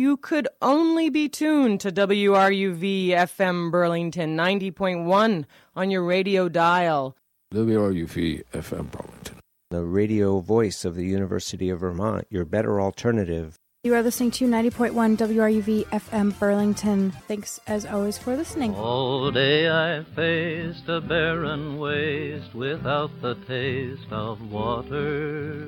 you could only be tuned to WRUV FM Burlington 90.1 on your radio dial. WRUV FM Burlington. The radio voice of the University of Vermont, your better alternative. You are listening to 90.1 WRUV FM Burlington. Thanks, as always, for listening. All day I faced a barren waste without the taste of water,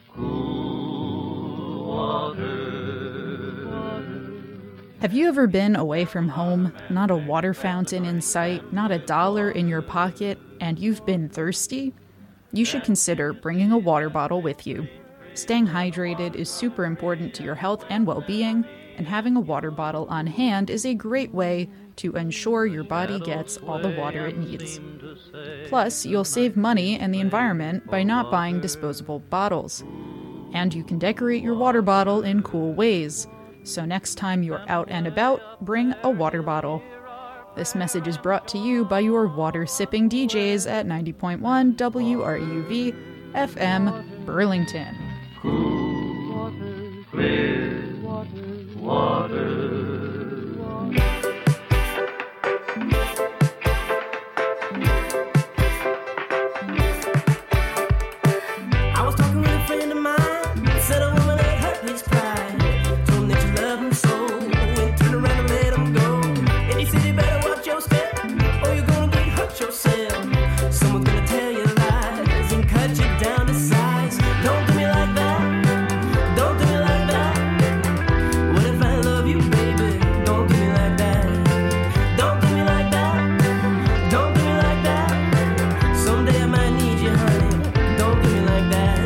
cool water. Have you ever been away from home, not a water fountain in sight, not a dollar in your pocket, and you've been thirsty? You should consider bringing a water bottle with you. Staying hydrated is super important to your health and well-being, and having a water bottle on hand is a great way to ensure your body gets all the water it needs. Plus, you'll save money and the environment by not buying disposable bottles. And you can decorate your water bottle in cool ways. So next time you're out and about, bring a water bottle. This message is brought to you by your water-sipping DJs at 90.1 WRUV FM Burlington. Cool water, clear water. I was talking with a friend of mine, said a woman had hurt his pride. Told him that you love him so, and turned around and let him go. And he said you better watch your step, or you're gonna get hurt yourself. Someone's gonna tell you lies and cut you down to size. Don't do me like that. Don't do me like that. What if I love you, baby? Don't do me like that. Don't do me like that. Don't do me like that. Someday I might need you, honey. Don't do me like that.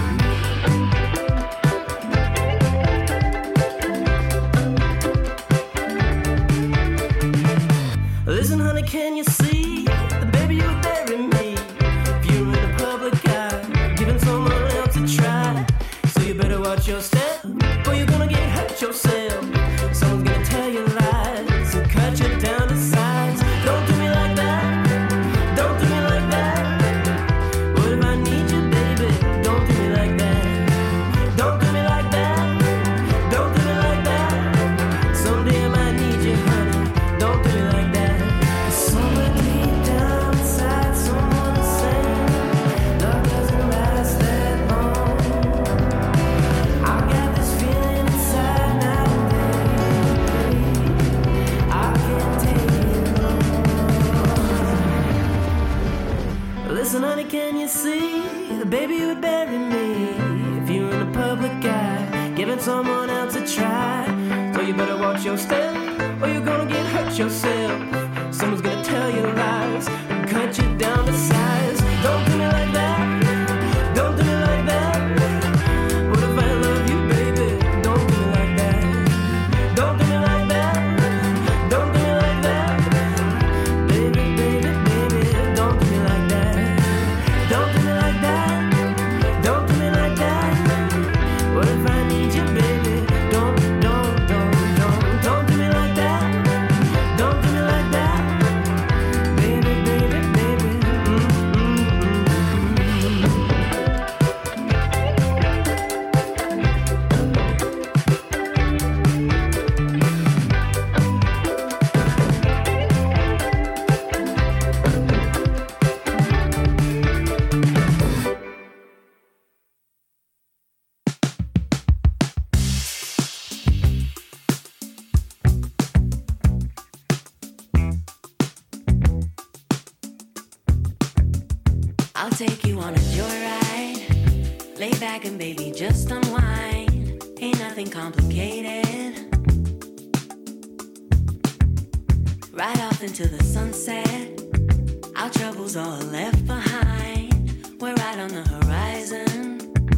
Listen, honey, can you see the baby you bury me? If you're in the public eye, giving someone else a try. So you better watch your step, or you're gonna get hurt yourself. Someone's gonna tell you lies and cut you down to size. Don't do me like that. Don't do me like that. What if I need you, baby? Don't do me like that. Don't do me like that. Don't do me like that. Someday I might need you, honey. Don't do me like that. Somewhere deep down inside, someone is saying love doesn't last that long. I've got this feeling inside now, baby. I can't take it no more. Listen, honey, can you see the baby who would bury me? If you're in the public eye, giving someone else a try. So you better watch your step, or you're gonna get hurt yourself. Someone's gonna tell you lies and cut you down to size. Don't do me like that. Don't do me like that. What if I love you, baby? Don't do me like that. Don't do me like that. Don't do me like that. Baby, baby, baby, don't do me like that. Don't do me like that. Don't do me like that. What if I need you, baby? Don't do me like that. Don't do me like that. Baby, baby, baby. I'll take you on a joyride. Lay back and baby, just unwind. Ain't nothing complicated. Ride off into the sunset. Our troubles all left behind. We're right on the horizon.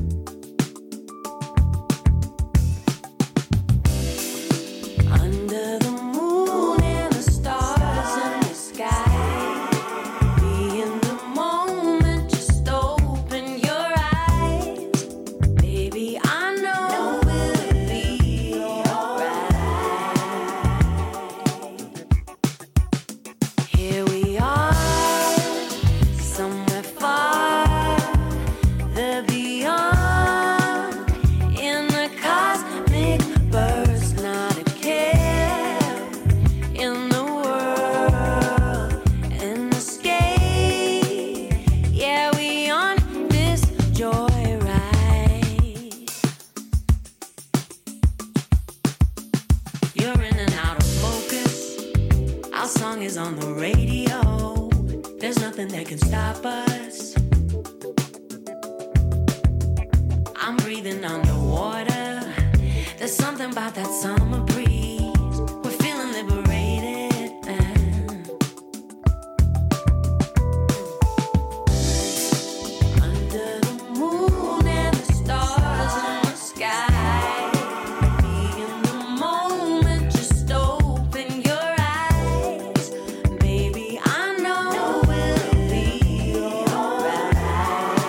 Under the moon and the stars in the sky. Be in the moment, just open your eyes. Baby, I know we'll be alright. Here we are, somewhere far. The You're in and out of focus. Our song is on the radio. There's nothing that can stop us. I'm breathing underwater. There's something about that summer breeze. We're feeling liberated. Under the moon and the stars in the sky. Be in the moment, just open your eyes. Baby, I know we'll be alright.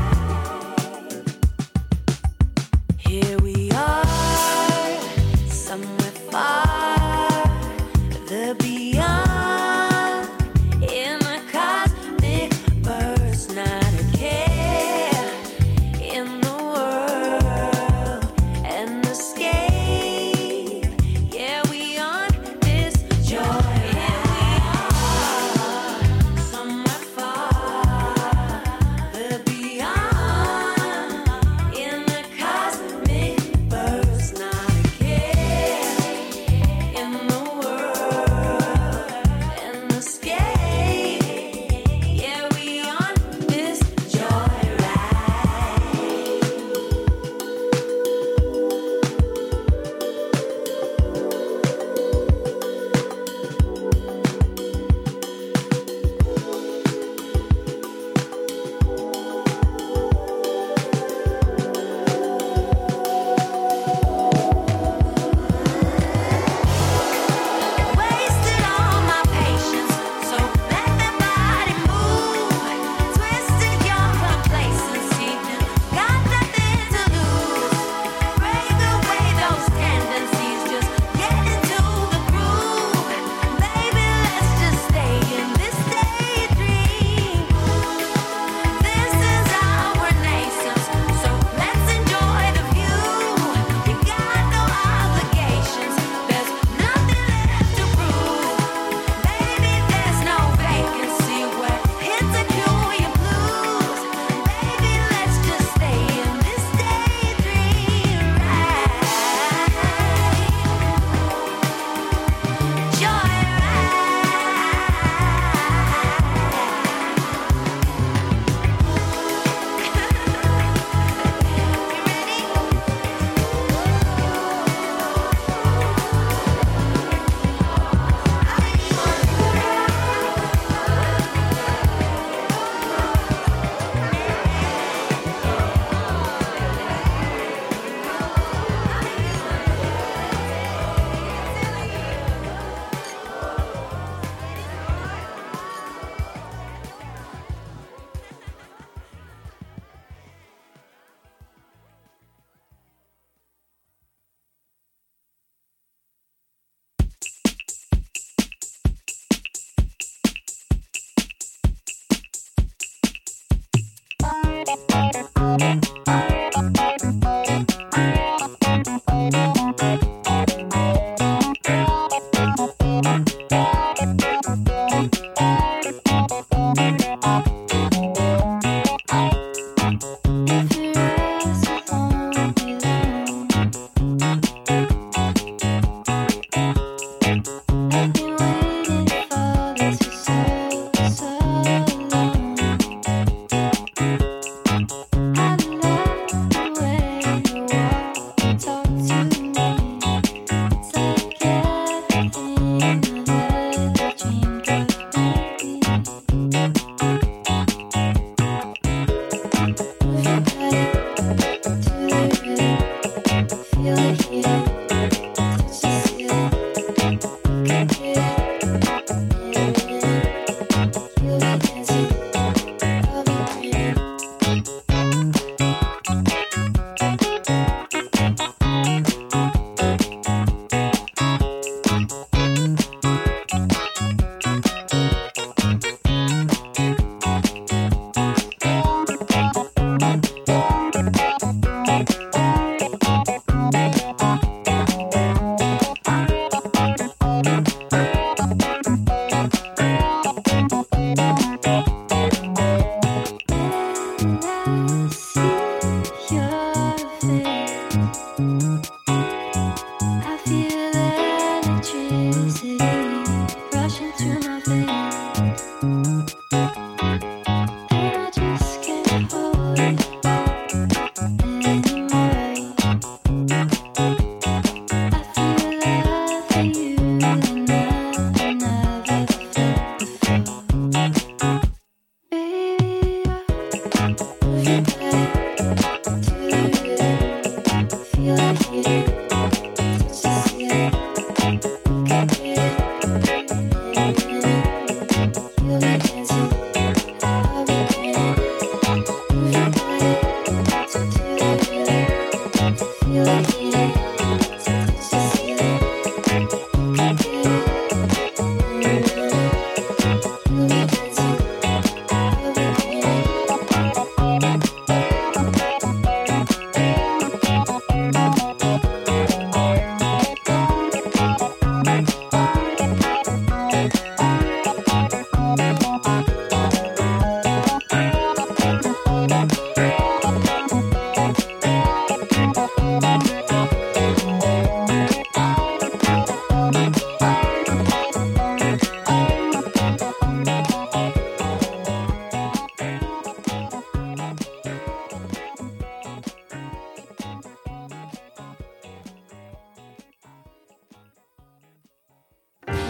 Here we are, somewhere far, the beyond, in a cosmic burst, not a care in the world, and escape. Yeah, we on this joy. Here we are, somewhere far, the beyond, in the cosmic burst, not a care in the world, and escape. Yeah, we on this joyride. Wasted all my patience, so let that body move. Twisted your complacency, got nothing to lose. Break away those tendencies, just get into the groove. Baby, let's just stay in this daydream. This is our renaissance, so let's enjoy the view. You got no obligations, there's nothing left to prove. Baby, there's no vacancy where hits a cure your blues. Baby, let's just stay in this daydream ride.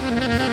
Thank